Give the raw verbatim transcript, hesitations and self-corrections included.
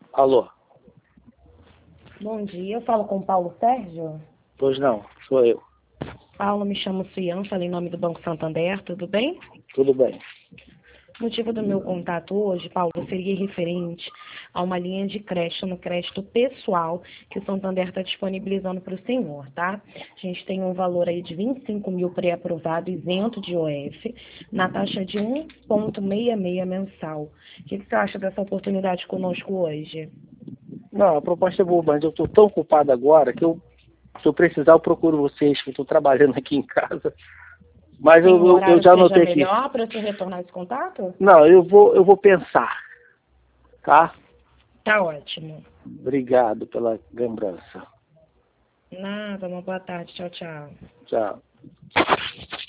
Alô? Bom dia, eu falo com o Paulo Sérgio. Pois não, sou eu. Paulo, me chamo Cian, falo em nome do Banco Santander, tudo bem? Tudo bem. O motivo do meu contato hoje, Paulo, seria referente a uma linha de crédito no crédito pessoal que o Santander está disponibilizando para o senhor, tá? A gente tem um valor aí de vinte e cinco mil pré-aprovado, isento de I O F, na taxa de um vírgula sessenta e seis mensal. O que, que você acha dessa oportunidade conosco hoje? Não, a proposta é boa, mas eu estou tão ocupado agora que eu, se eu precisar, eu procuro vocês, que eu estou trabalhando aqui em casa. Mas Tem eu, um eu, eu horário já que seja anotei aqui. melhor para eu retornar esse contato? Não, eu vou, eu vou pensar, tá? Tá ótimo. Obrigado pela lembrança. Nada, uma boa tarde. Tchau, tchau. Tchau.